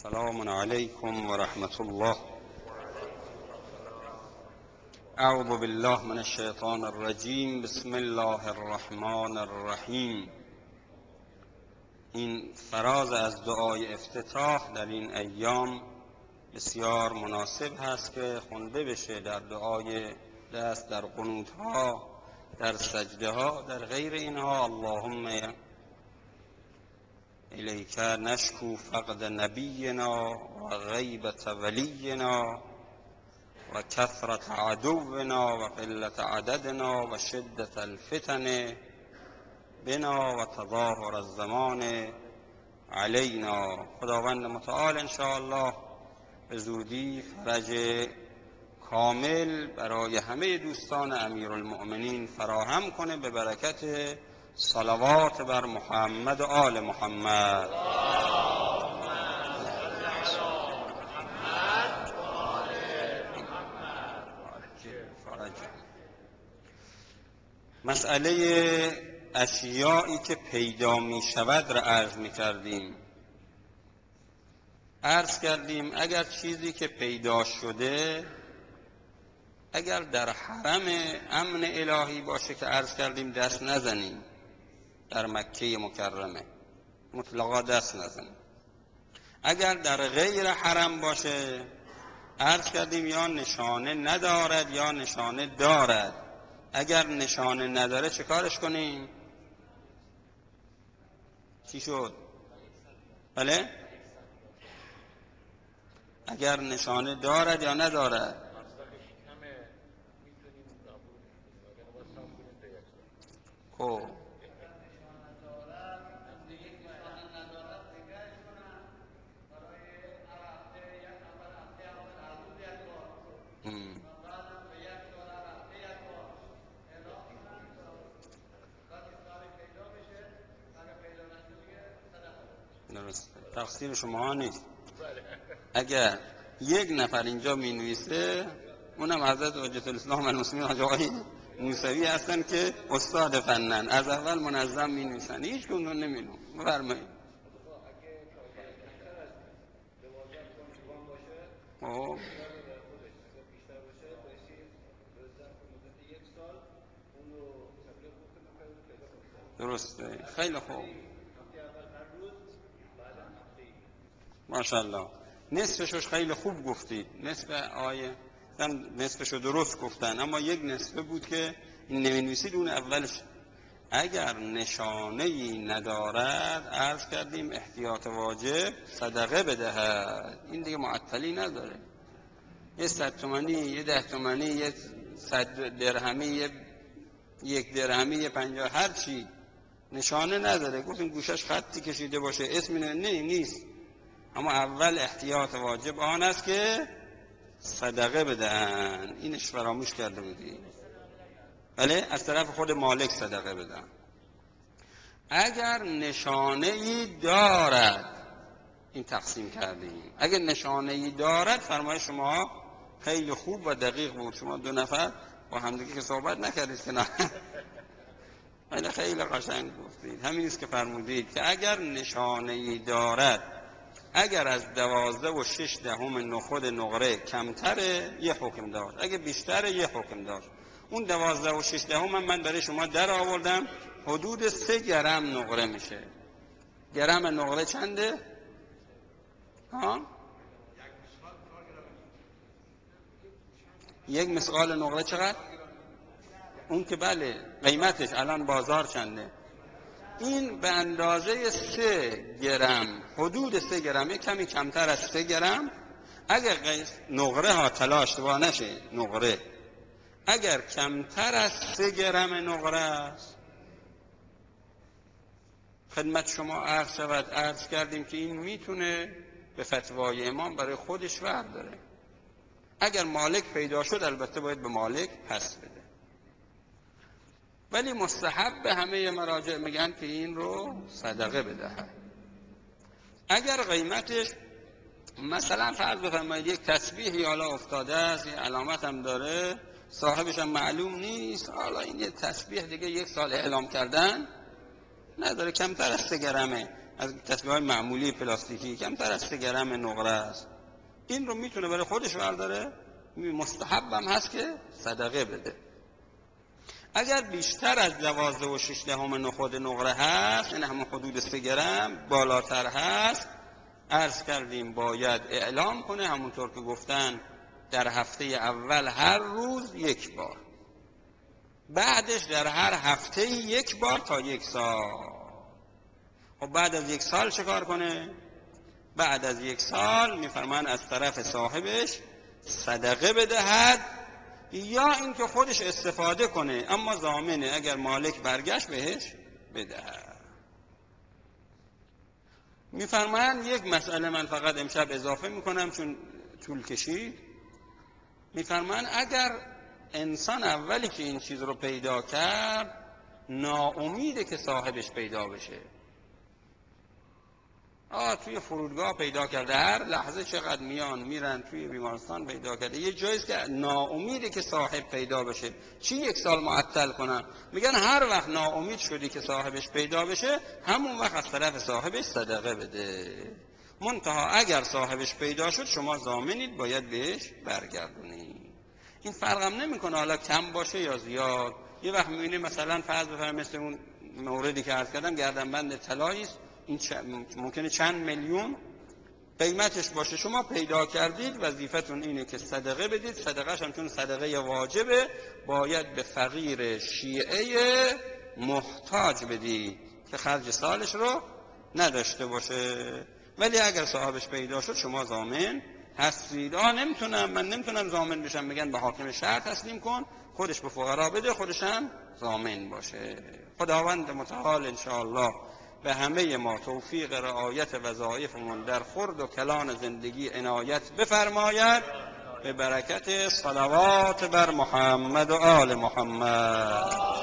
سلام علیکم و رحمت الله. اعوذ بالله من الشیطان الرجیم. بسم الله الرحمن الرحیم. این فراز از دعای افتتاح در این ایام بسیار مناسب هست که خونده بشه در دعای دست، در قنوت ها، در سجده ها، در غیر اینها. اللهم الیک نشکو فقد نبینا و غیبت ولینا و کثرت عدونا و قلت عددنا و شدت الفتن بنا و تظاهر الزمان علینا. خداوند متعال انشاءالله به زودی فرج کامل برای همه دوستان امیرالمؤمنین فراهم کنه به برکت صلوات بر محمد و آل محمد. مسئله اشیایی که پیدا می شود را عرض می کردیم. عرض کردیم اگر چیزی که پیدا شده، اگر در حرم امن الهی باشه که عرض کردیم دست نزنیم، در مکه مکرمه مطلقا دست نزنیم. اگر در غیر حرم باشه عرض کردیم یا نشانه ندارد یا نشانه دارد. اگر نشانه نداره چه کارش کنیم؟ چی شد؟ بله؟ اگر نشانه دارد یا ندارد؟ خب تقصیر شما نیست. اگر یک نفر اینجا می نویسه، اونم حضرت حجت الاسلام المسلمین حاج آقای موسوی هستن که استاد فنن، از اول منظم می نویسن، هیچ کدوم نمیدونم. بفرمایید. درسته، خیلی خوب، ماشاءالله. نصفشوش خیلی خوب گفتید، نصفشو درست گفتن، اما یک نصفه بود که این نمی‌نویسید اون اولش. اگر نشانه‌ای ندارد عرض کردیم احتیاط واجب صدقه بدهد. این دیگه معطلی نداره. یه 100 تومانی، یه 10 تومانی، یه 100 درهمی، یک درهمی، یه 50، هر چی نشانه نداره، گفتیم گوشش خطی کشیده باشه، اسمی نیست، اما اول احتیاط واجب آن است که صدقه بدهن. اینش فراموش کرده بودی. بله، از طرف خود مالک صدقه بدهن. اگر نشانه ای دارد، این تقسیم کردیم. اگر نشانه ای دارد، فرمایش شما خیلی خوب و دقیق بود. شما دو نفر با همدیگه که صحبت نکردید که نه، خیلی قشنگ گفتید. همین است که فرمودید که اگر نشانه ای دارد، اگر از 12 و 6 دهم نخود نقره کمتره یه حکم داشت، اگر بیشتره یه حکم داشت. اون 12 و 6 دهم من برای شما در آوردم، حدود 3 گرم نقره میشه. گرم نقره چنده؟ یک مسقال نقره چقدر؟ اون که بله قیمتش الان بازار چنده؟ این به اندازه 3 گرم، حدود 3 گرم، یک کمی کمتر از 3 گرم. اگر نقره ها طلا اشتباه نشه، نقره اگر کمتر از 3 گرم نقره است، خدمت شما عرض شود، عرض کردیم که این میتونه به فتوای امام برای خودش برداره. اگر مالک پیدا شد البته باید به مالک پس بده، ولی مستحب به همه مراجع میگن که این رو صدقه بدهد. اگر قیمتش مثلا فرض بفرمایید یک تسبیحی حالا افتاده است، یه علامت هم داره، صاحبش هم معلوم نیست، حالا این یه تسبیح دیگه 1 سال اعلام کردن نداره، کمتر از 3 گرمه، از تسبیح‌های معمولی پلاستیکی کمتر از 3 گرم نقره است. این رو میتونه برای خودش برداره، مستحب هم هست که صدقه بده. اگر بیشتر از 12.6 نخود نقره هست، این همون حدود 3 گرم بالاتر هست، عرض کردیم باید اعلام کنه، همونطور که گفتن در هفته اول هر روز 1 بار، بعدش در هر هفته 1 بار تا 1 سال. خب بعد از 1 سال چه کار کنه؟ بعد از 1 سال میفرمان از طرف صاحبش صدقه بدهد، یا اینکه خودش استفاده کنه اما ضامنه اگر مالک برگشت بهش بدهد. میفرمان یک مسئله من فقط امشب اضافه میکنم چون طول کشید. میفرمان اگر انسان اولی که این چیز رو پیدا کرد ناامیده که صاحبش پیدا بشه، توی فرودگاه پیدا کرده، هر لحظه چقدر میرن توی بیمارستان پیدا کرده، یه جاییست که ناامیده که صاحب پیدا بشه، چی 1 سال معطل کنن؟ میگن هر وقت ناامید شدی که صاحبش پیدا بشه همون وقت از طرف صاحبش صدقه بده. منتها اگر صاحبش پیدا شد شما ضامنید باید بهش برگردونید. این فرقم نمیکنه حالا کم باشه یا زیاد. یه وقت میبینی مثلا فرض بفرمایید مثل اون موردی که عرض کردم گردنبند طلایی است، این ممکنه چند میلیون قیمتش باشه، شما پیدا کردید، وظیفتون اینه که صدقه بدید. صدقهش هم چون صدقه واجبه باید به فقیر شیعه محتاج بدید که خرج سالش رو نداشته باشه. ولی اگر صاحبش پیدا شد شما ضامن هستید. من نمیتونم ضامن بشم، میگن به حاکم شهر تسلیم کن، خودش به فقرا بده، خودش هم ضامن باشه. خداوند متعال انشاءالله به همه ما توفیق رعایت وظایفمون در خرد و کلان زندگی عنایت بفرماید، به برکت صلوات بر محمد و آل محمد.